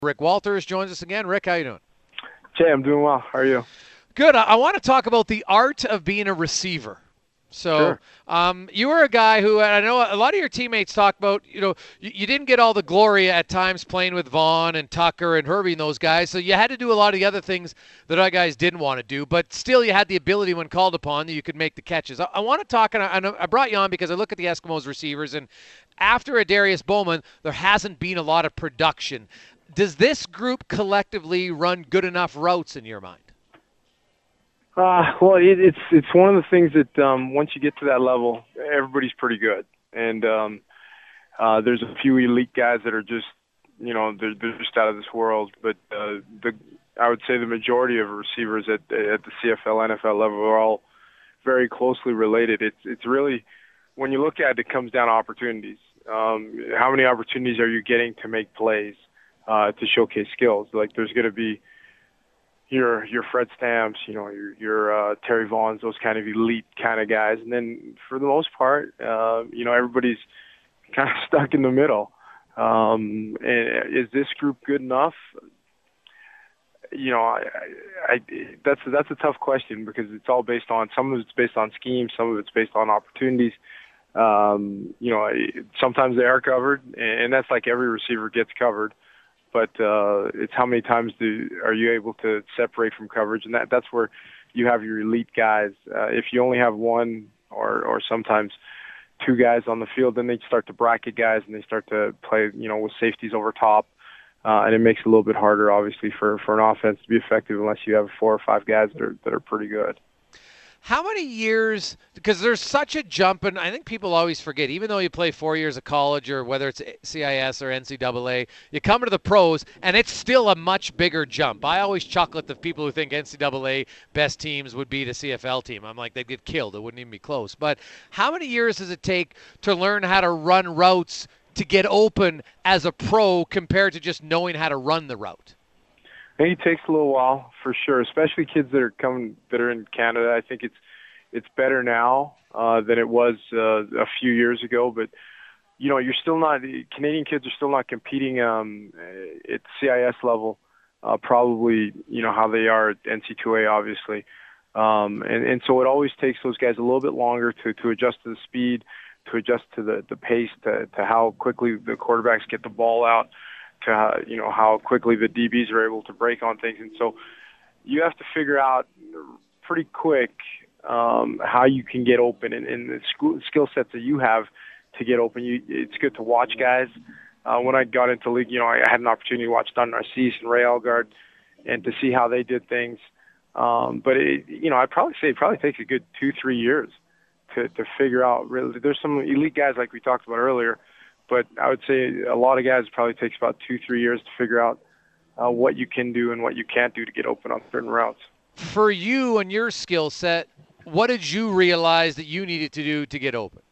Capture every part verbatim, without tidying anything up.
Rick Walters joins us again. Rick, how you doing? Jay, I'm doing well. How are you? Good. I, I want to talk about the art of being a receiver. So Sure. um, you were a guy who, and I know a lot of your teammates talk about, you know, you, you didn't get all the glory at times playing with Vaughn and Tucker and Herbie and those guys. So you had to do a lot of the other things that other guys didn't want to do. But still, you had the ability when called upon that you could make the catches. I, I want to talk, and I, and I brought you on because I look at the Eskimos receivers, and after Adarius Bowman, there hasn't been a lot of production. Does this group collectively run good enough routes in your mind? Uh, well, it, it's it's one of the things that um, once you get to that level, everybody's pretty good, and um, uh, there's a few elite guys that are just, you know, they're, they're just out of this world. But uh, the I would say the majority of receivers at at the C F L, N F L level are all very closely related. It's it's really, when you look at it, it comes down to opportunities. Um, how many opportunities are you getting to make plays, uh, to showcase skills? Like there's going to be your your Fred Stamps, you know, your your uh, Terry Vaughns, those kind of elite kind of guys, and then for the most part, uh, you know, everybody's kind of stuck in the middle. Um, and is this group good enough? You know, I, I, I that's that's a tough question because it's all based on, some of it's based on scheme, some of it's based on opportunities. Um, you know, sometimes they are covered, and that's like every receiver gets covered. But uh, it's how many times do are you able to separate from coverage, and that that's where you have your elite guys. Uh, if you only have one or or sometimes two guys on the field, then they start to bracket guys and they start to play, you know, with safeties over top, uh, and it makes it a little bit harder, obviously, for for an offense to be effective unless you have four or five guys that are that are pretty good. How many years, because there's such a jump, and I think people always forget, even though you play four years of college or whether it's C I S or N C double A, you come to the pros, and it's still a much bigger jump. I always chuckle at the people who think N C double A best teams would beat a C F L team. I'm like, they'd get killed. It wouldn't even be close. But how many years does it take to learn how to run routes to get open as a pro compared to just knowing how to run the route? I think it takes a little while for sure, especially kids that are coming that are in Canada. I think it's it's better now uh, than it was uh, a few years ago. But you know, you're still not Canadian kids are still not competing um, at C I S level. Uh, probably, you know, how they are at N C double A, obviously. Um, and, and so it always takes those guys a little bit longer to, to adjust to the speed, to adjust to the, the pace, to, to how quickly the quarterbacks get the ball out, to uh, you know, how quickly the D Bs are able to break on things. And so you have to figure out pretty quick um, how you can get open, and, and the school, skill sets that you have to get open. You, it's good to watch guys. Uh, when I got into league, you know, I had an opportunity to watch Don Narcisse and Ray Elgard and to see how they did things. Um, but, it, you know, I'd probably say it probably takes a good two, three years to, to figure out. Really, there's some elite guys like we talked about earlier, but I would say a lot of guys probably takes about two, three years to figure out uh, what you can do and what you can't do to get open on certain routes. For you and your skill set, what did you realize that you needed to do to get open?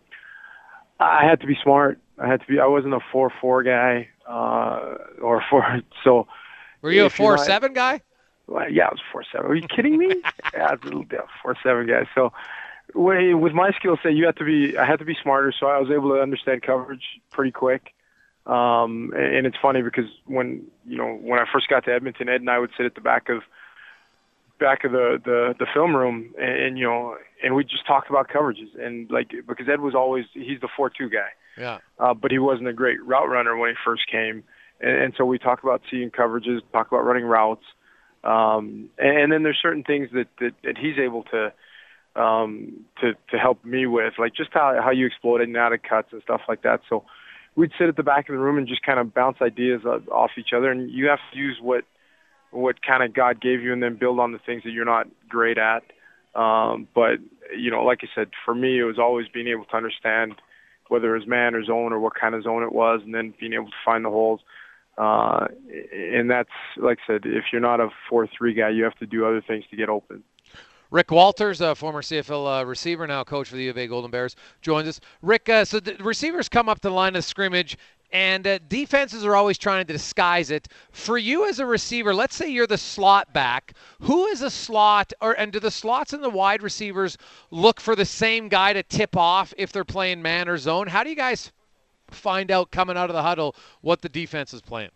I had to be smart. I had to be. I wasn't a four four guy uh, or four. So were you a four seven guy? Well, yeah, I was four seven. Are you kidding me? yeah, I was a four seven guy. So with my skill set, you have to be. I had to be smarter. So I was able to understand coverage pretty quick. Um, and it's funny because when you know when I first got to Edmonton, Ed and I would sit at the back of back of the, the, the film room, and, and you know, and we just talked about coverages, and like because Ed was always he's the four two guy, yeah, uh, but he wasn't a great route runner when he first came, and, and so we talk about seeing coverages, talk about running routes, um, and, and then there's certain things that, that, that he's able to um, to to help me with, like just how how you explode in and out of cuts and stuff like that. So we'd sit at the back of the room and just kind of bounce ideas off each other, and you have to use what. what kind of God gave you and then build on the things that you're not great at. Um, but, you know, like I said, for me, it was always being able to understand whether it was man or zone or what kind of zone it was, and then being able to find the holes. Uh, and that's, like I said, if you're not a four three guy, you have to do other things to get open. Rick Walters, a former C F L uh, receiver, now coach for the U of A Golden Bears, joins us. Rick, uh, so the receivers come up to the line of scrimmage, and uh, defenses are always trying to disguise it. For you as a receiver, let's say you're the slot back. Who is a slot, or and do the slots and the wide receivers look for the same guy to tip off if they're playing man or zone? How do you guys find out coming out of the huddle what the defense is playing?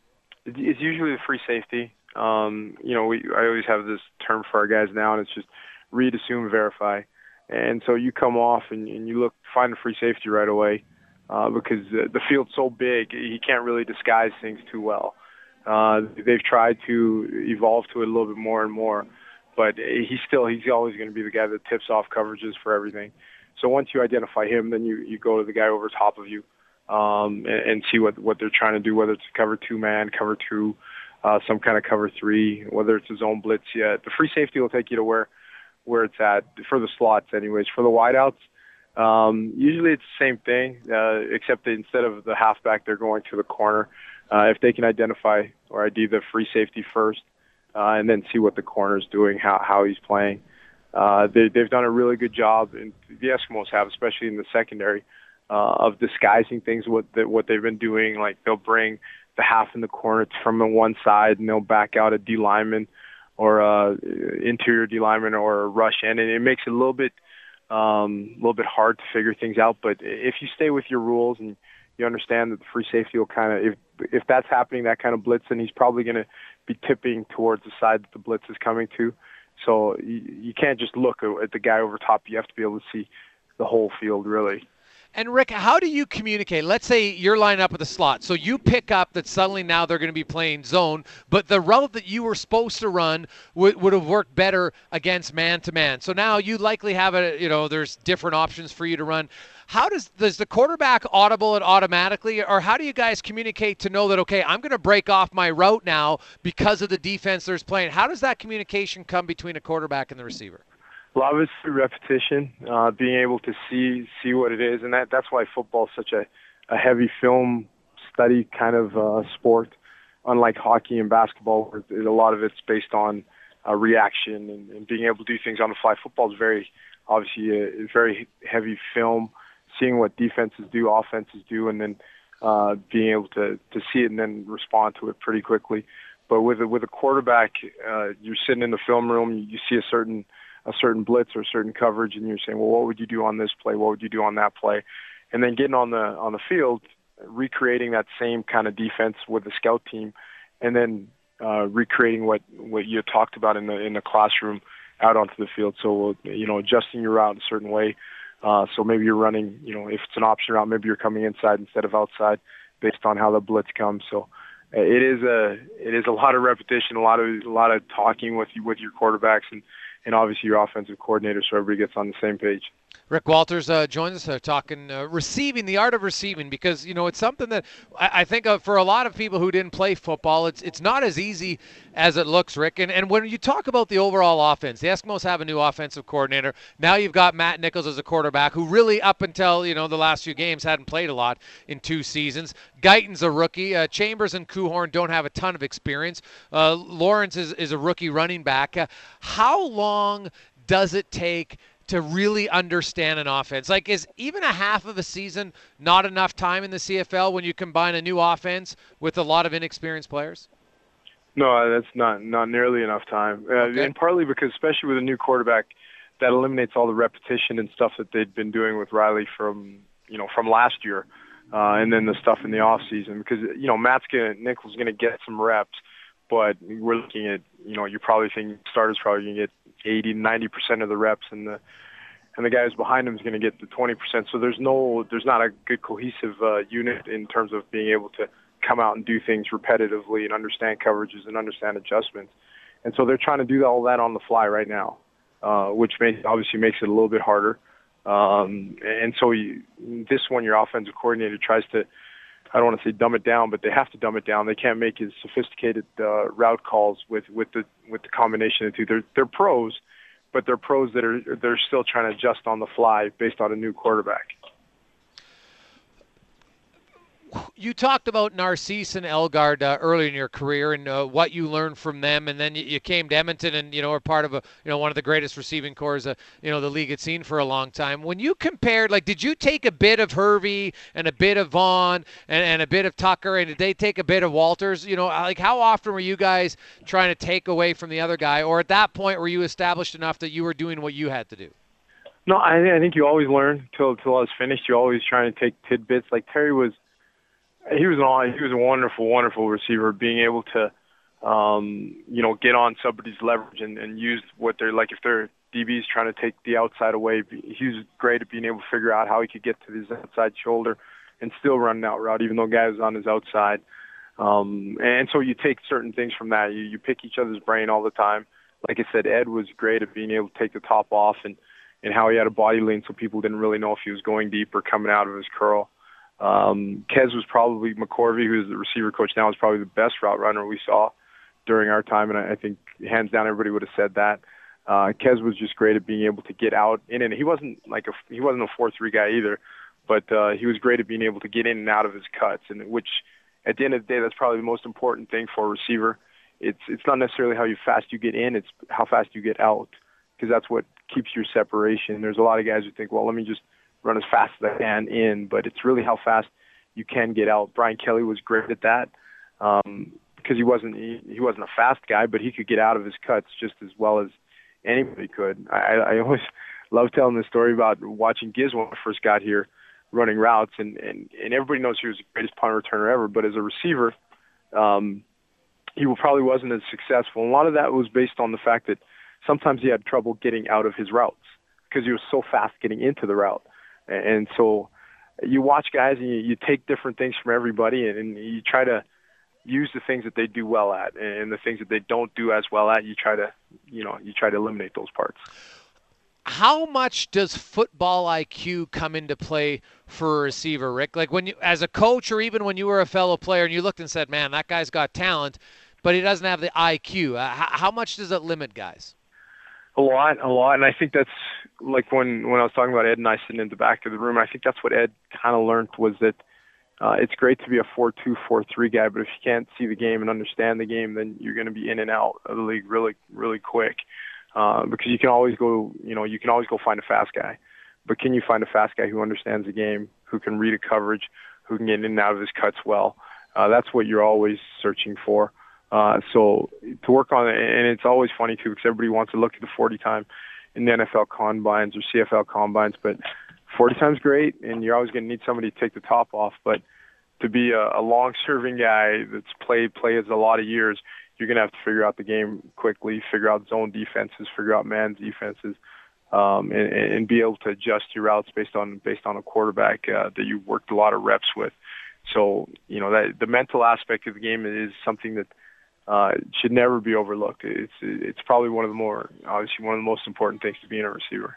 it's usually the free safety. Um, you know, we I always have this term for our guys now, and it's just read, assume, verify. And so you come off and, and you look, find a free safety right away uh, because the, the field's so big, he can't really disguise things too well. Uh, they've tried to evolve to it a little bit more and more, but he's still, he's always going to be the guy that tips off coverages for everything. So once you identify him, then you, you go to the guy over top of you um, and, and see what, what they're trying to do, whether it's cover two-man, cover two, uh, some kind of cover three, whether it's a zone blitz yet. The free safety will take you to where where it's at for the slots anyways. For the wideouts, um, usually it's the same thing, uh, except that instead of the halfback, they're going to the corner. Uh, if they can identify or I D the free safety first uh, and then see what the corner's doing, how, how he's playing. Uh, they, they've done a really good job, and the Eskimos have, especially in the secondary, uh, of disguising things, what, the, what they've been doing. Like they'll bring the half in the corner from the one side, and they'll back out a D lineman or uh, interior D lineman or a rush end, and it makes it a little bit, um, a little bit hard to figure things out. But if you stay with your rules and you understand that the free safety will kind of, if if that's happening, that kind of blitz, then he's probably going to be tipping towards the side that the blitz is coming to. So you, you can't just look at the guy over top. You have to be able to see the whole field, really. And Rick, how do you communicate? Let's say you're lining up at the slot. So you pick up that suddenly now they're going to be playing zone, but the route that you were supposed to run would, would have worked better against man-to-man. So now you likely have a, you know, there's different options for you to run. How does, does the quarterback audible it automatically, or how do you guys communicate to know that, okay, I'm going to break off my route now because of the defense there's playing? How does that communication come between a quarterback and the receiver? A lot of it's through repetition, uh, being able to see see what it is, and that that's why football is such a, a heavy film study kind of uh, sport. Unlike hockey and basketball, where a lot of it's based on uh, reaction and, and being able to do things on the fly. Football is very obviously a, a very heavy film, seeing what defenses do, offenses do, and then uh, being able to to see it and then respond to it pretty quickly. But with a, with a quarterback, uh, you're sitting in the film room, you, you see a certain a certain blitz or a certain coverage, and you're saying, well, what would you do on this play? What would you do on that play? And then getting on the on the field, recreating that same kind of defense with the scout team, and then uh, recreating what, what you talked about in the in the classroom out onto the field. So, you know, adjusting your route a certain way. Uh, so maybe you're running, you know, if it's an option route, maybe you're coming inside instead of outside based on how the blitz comes. So uh, it is a it is a lot of repetition, a lot of a lot of talking with you, with your quarterbacks and. and obviously your offensive coordinator, so everybody gets on the same page. Rick Walters uh, joins us uh, talking uh, receiving, the art of receiving, because, you know, it's something that I, I think uh, for a lot of people who didn't play football, it's it's not as easy as it looks, Rick. And, and when you talk about the overall offense, the Eskimos have a new offensive coordinator. Now you've got Matt Nichols as a quarterback who really, up until, you know, the last few games, hadn't played a lot in two seasons. Guyton's a rookie. Uh, Chambers and Kuhorn don't have a ton of experience. Uh, Lawrence is, is a rookie running back. Uh, how long does it take to really understand an offense? Like, is even a half of a season not enough time in the C F L when you combine a new offense with a lot of inexperienced players? No, that's not not nearly enough time. Uh, Okay. And partly because, especially with a new quarterback, that eliminates all the repetition and stuff that they'd been doing with Riley from, you know, from last year, uh, and then the stuff in the off season. Because, you know, Matt's gonna, Nichols going to get some reps, but we're looking at, you know, you're probably thinking starters probably going to get eighty, ninety percent of the reps, and the and the guy who's behind him is going to get the twenty percent. So there's no, there's not a good cohesive uh, unit in terms of being able to come out and do things repetitively and understand coverages and understand adjustments. And so they're trying to do all that on the fly right now, uh, which may, obviously makes it a little bit harder. Um, and so you, this one, your offensive coordinator tries to, I don't want to say dumb it down, but they have to dumb it down. They can't make as sophisticated uh, route calls with, with the with the combination of the two. They're they're pros, but they're pros that are they're still trying to adjust on the fly based on a new quarterback. You talked about Narcisse and Elgard uh, early in your career and uh, what you learned from them, and then you, you came to Edmonton and, you know, are part of a, you know, one of the greatest receiving corps uh, you know, the league had seen for a long time. When you compared, like, did you take a bit of Hervey and a bit of Vaughn and, and a bit of Tucker, and did they take a bit of Walters? You know, like, how often were you guys trying to take away from the other guy, or at that point were you established enough that you were doing what you had to do? No, I, I think you always learn till till I was finished. You're always trying to take tidbits. Like Terry was. He was an he was a wonderful, wonderful receiver, being able to, um, you know, get on somebody's leverage and, and use what they're like. If their D B's trying to take the outside away, he was great at being able to figure out how he could get to his outside shoulder and still run an out route, even though guy was on his outside. Um, and so you take certain things from that. You you pick each other's brain all the time. Like I said, Ed was great at being able to take the top off and, and how he had a body lane so people didn't really know if he was going deep or coming out of his curl. Um, Kez was probably, McCorvey, who's the receiver coach now, is probably the best route runner we saw during our time, and I, I think hands down everybody would have said that. Uh, Kez was just great at being able to get out in, and he wasn't like a he wasn't a four three guy either, but uh, he was great at being able to get in and out of his cuts, and which at the end of the day, that's probably the most important thing for a receiver. It's it's not necessarily how you fast you get in, it's how fast you get out, because that's what keeps your separation. There's a lot of guys who think, well, let me just run as fast as I can in, but it's really how fast you can get out. Brian Kelly was great at that um, because he wasn't he, he wasn't a fast guy, but he could get out of his cuts just as well as anybody could. I, I always love telling this story about watching Giz when I first got here, running routes, and, and, and everybody knows he was the greatest punt returner ever, but as a receiver, um, he probably wasn't as successful. And a lot of that was based on the fact that sometimes he had trouble getting out of his routes because he was so fast getting into the route. And so you watch guys and you, you take different things from everybody and, and you try to use the things that they do well at, and the things that they don't do as well at, you try to, you know, you try to eliminate those parts. How much does football I Q come into play for a receiver, Rick? Like when you, as a coach, or even when you were a fellow player and you looked and said, man, that guy's got talent, but he doesn't have the I Q. Uh, how, how much does it limit guys? A lot, a lot. And I think that's like when, when I was talking about Ed and I sitting in the back of the room, I think that's what Ed kind of learned was that uh, it's great to be a four two, four three guy, but if you can't see the game and understand the game, then you're going to be in and out of the league really, really quick. Uh, because you can always go, you know, you can always go find a fast guy. But can you find a fast guy who understands the game, who can read a coverage, who can get in and out of his cuts well? Uh, that's what you're always searching for. Uh, so to work on it, and it's always funny too, because everybody wants to look at the forty time in the N F L combines or C F L combines, but forty time's great, and you're always going to need somebody to take the top off. But to be a, a long-serving guy that's played plays a lot of years, you're going to have to figure out the game quickly, figure out zone defenses, figure out man defenses, um, and, and be able to adjust your routes based on based on a quarterback uh, that you've worked a lot of reps with. So, you know, that the mental aspect of the game is something that uh, should never be overlooked. It's it's probably one of the more, obviously, one of the most important things to being a receiver.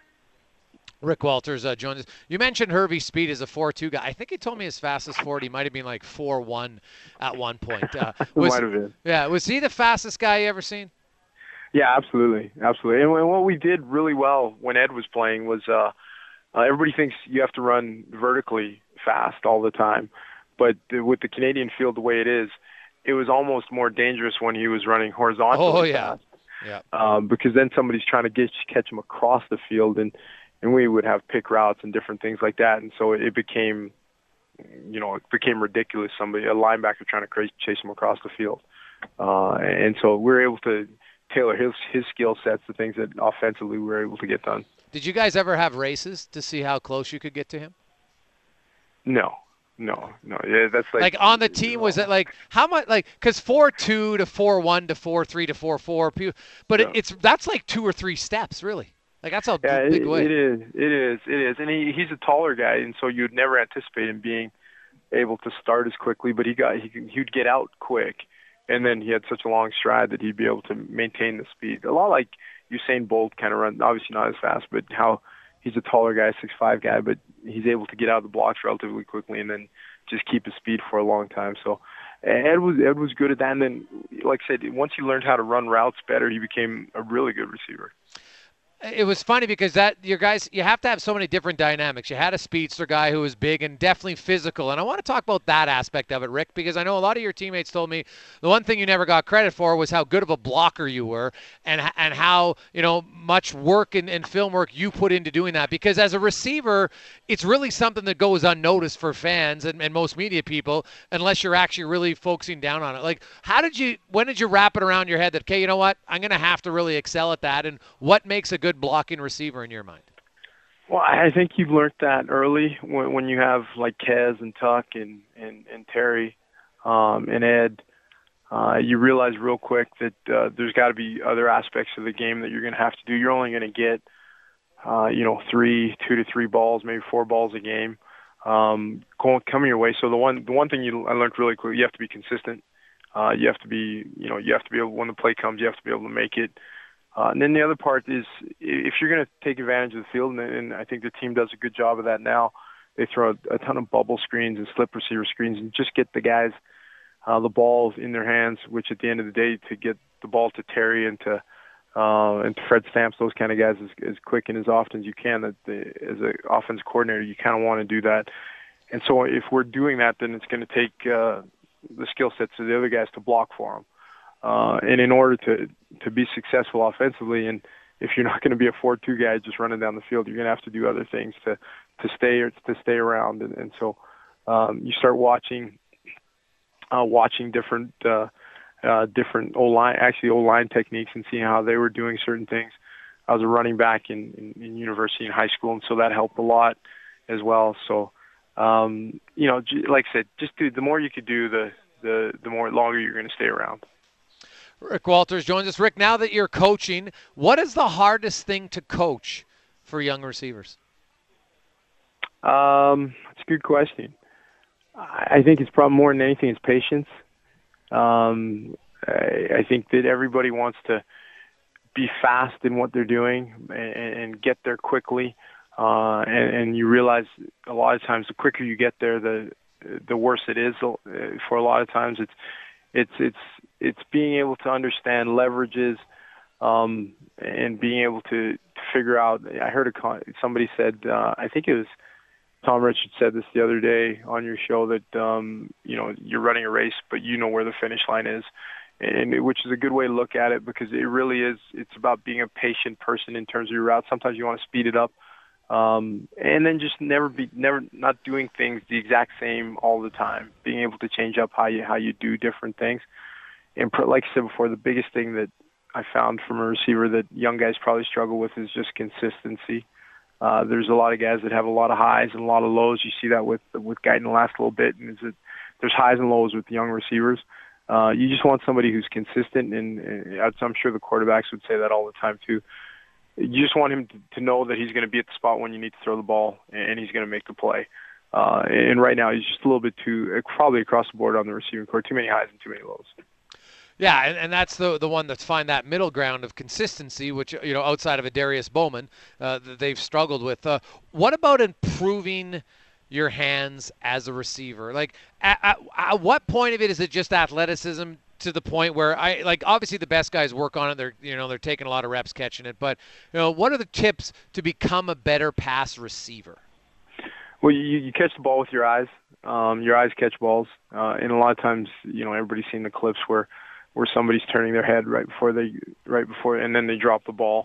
Rick Walters uh, joins us. You mentioned Hervey Speed as a four two guy. I think he told me his fastest forty might have been like four one at one point. Uh, was, might have been. Yeah, was he the fastest guy you ever seen? Yeah, absolutely, absolutely. And what we did really well when Ed was playing was uh, uh, everybody thinks you have to run vertically fast all the time, but with the Canadian field the way it is, it was almost more dangerous when he was running horizontally oh, yeah. fast. Yeah. Um, because then somebody's trying to get catch him across the field, and and we would have pick routes and different things like that, and so it became, you know, it became ridiculous. Somebody, a linebacker, trying to chase him across the field, uh, and so we were able to tailor his his skill sets to things that offensively we were able to get done. Did you guys ever have races to see how close you could get to him? No. No, no, yeah, that's like like on the team. Was it like how much? Like because four two to four one to four three to four four, but yeah. it, it's that's like two or three steps really. Like that's a yeah, big it, way. It is, it is, it is, and he he's a taller guy, and so you'd never anticipate him being able to start as quickly. But he got he he'd get out quick, and then he had such a long stride that he'd be able to maintain the speed. A lot like Usain Bolt kind of run, obviously not as fast, but how he's a taller guy, six five guy, but he's able to get out of the blocks relatively quickly and then just keep his speed for a long time. So Ed was Ed was good at that. And then, like I said, once he learned how to run routes better, he became a really good receiver. It was funny because that your guys, you have to have so many different dynamics. You had a speedster guy who was big and definitely physical, and I want to talk about that aspect of it, Rick, because I know a lot of your teammates told me the one thing you never got credit for was how good of a blocker you were, and and how you know much work and, and film work you put into doing that. Because as a receiver, it's really something that goes unnoticed for fans and, and most media people, unless you're actually really focusing down on it. Like, how did you, when did you wrap it around your head that, okay, you know what, I'm going to have to really excel at that, and what makes a good blocking receiver in your mind? Well, I think you've learned that early when, when you have like Kez and Tuck and, and, and Terry um, and Ed. Uh, you realize real quick that uh, there's got to be other aspects of the game that you're going to have to do. You're only going to get, uh, you know, three, two to three balls, maybe four balls a game um, going, coming your way. So the one, the one thing you, I learned really quick, you have to be consistent. Uh, you have to be, you know, you have to be able, when the play comes, you have to be able to make it. Uh, and then the other part is if you're going to take advantage of the field, and, and I think the team does a good job of that now, they throw a, a ton of bubble screens and slip receiver screens and just get the guys – Uh, the balls in their hands, which at the end of the day, to get the ball to Terry and to uh, and to Fred Stamps, those kind of guys, as, as quick and as often as you can. That the, as an offense coordinator, you kind of want to do that. And so, if we're doing that, then it's going to take uh, the skill sets of the other guys to block for them. Uh, and in order to to be successful offensively, and if you're not going to be a four two guy just running down the field, you're going to have to do other things to to stay or to stay around. And, and so, um, you start watching. Uh, watching different uh, uh, different O-line, actually O-line techniques and seeing how they were doing certain things. I was a running back in, in, in university and high school, and so that helped a lot as well. So, um, you know, like I said, just do, the more you could do, the, the, the more longer you're going to stay around. Rick Walters joins us. Rick, now that you're coaching, what is the hardest thing to coach for young receivers? Um, that's a good question. I think it's probably more than anything is patience. Um, I, I think that everybody wants to be fast in what they're doing and, and get there quickly. Uh, and, and you realize a lot of times the quicker you get there, the the worse it is. For a lot of times, it's it's it's it's being able to understand leverages um, and being able to, to figure out. I heard a somebody said uh, I think it was. Tom Richards said this the other day on your show that, um, you know, you're running a race, but you know where the finish line is, and it, which is a good way to look at it because it really is, it's about being a patient person in terms of your route. Sometimes you want to speed it up, um, and then just never be, never, not doing things the exact same all the time, being able to change up how you, how you do different things. And like I said before, the biggest thing that I found from a receiver that young guys probably struggle with is just consistency. Uh, there's a lot of guys that have a lot of highs and a lot of lows. You see that with with Guyton the last little bit, and is it, there's highs and lows with young receivers. Uh, you just want somebody who's consistent, and, and I'm sure the quarterbacks would say that all the time too. You just want him to, to know that he's going to be at the spot when you need to throw the ball, and he's going to make the play. Uh, and right now, he's just a little bit too, probably across the board on the receiving court, too many highs and too many lows. Yeah, and, and that's the the one that's find that middle ground of consistency, which, you know, outside of a Darius Bowman, uh, that they've struggled with. Uh, what about improving your hands as a receiver? Like, at, at, at what point of it is it just athleticism to the point where I like obviously the best guys work on it. They're you know they're taking a lot of reps catching it, but you know what are the tips to become a better pass receiver? Well, you, you catch the ball with your eyes. Um, your eyes catch balls, uh, and a lot of times, you know, everybody's seen the clips where. where somebody's turning their head right before they, right before, and then they drop the ball.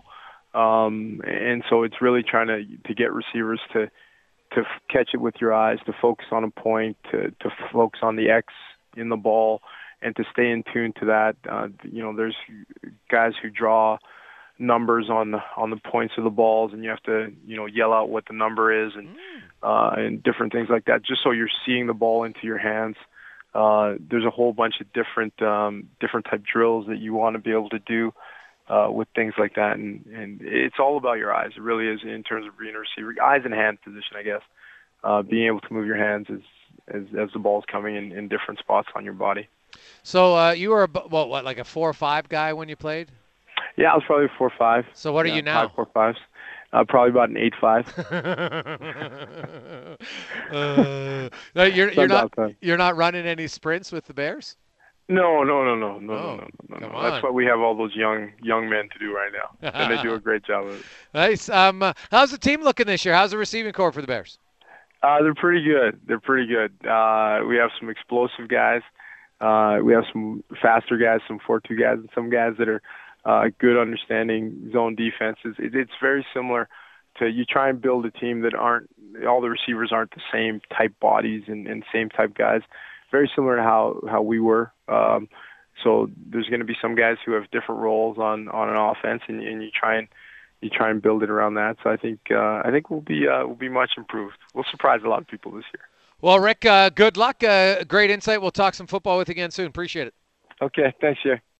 Um, and so it's really trying to, to get receivers to, to catch it with your eyes, to focus on a point, to, to focus on the X in the ball, and to stay in tune to that. Uh, you know, there's guys who draw numbers on the, on the points of the balls, and you have to, you know, yell out what the number is and, uh, and different things like that, just so you're seeing the ball into your hands. Uh, there's a whole bunch of different um, different type drills that you want to be able to do uh, with things like that, and, and it's all about your eyes. It really is in terms of being a receiver, eyes and hand position, I guess. Uh, being able to move your hands as as, as the ball's coming in, in different spots on your body. So uh, you were a, what, what like a four or five guy when you played? Yeah, I was probably a four or five. So what are yeah, you now? Five, four, fives. Uh, probably about an eight five. uh, you're you're not you're not running any sprints with the Bears? No, no, no, no, no, oh, no, no, no. no. That's what we have all those young young men to do right now, and they do a great job of it. Nice. Um, uh, how's the team looking this year? How's the receiving corps for the Bears? Uh, they're pretty good. They're pretty good. Uh, we have some explosive guys. Uh, we have some faster guys, some four two guys, and some guys that are. Uh, good understanding zone defenses. It, it's very similar to you try and build a team that aren't all the receivers aren't the same type bodies and, and same type guys. Very similar to how, how we were. Um, so there's going to be some guys who have different roles on, on an offense, and, and you try and you try and build it around that. So I think uh, I think we'll be uh, we'll be much improved. We'll surprise a lot of people this year. Well, Rick, uh, good luck. Uh, great insight. We'll talk some football with you again soon. Appreciate it. Okay, thanks, Jay.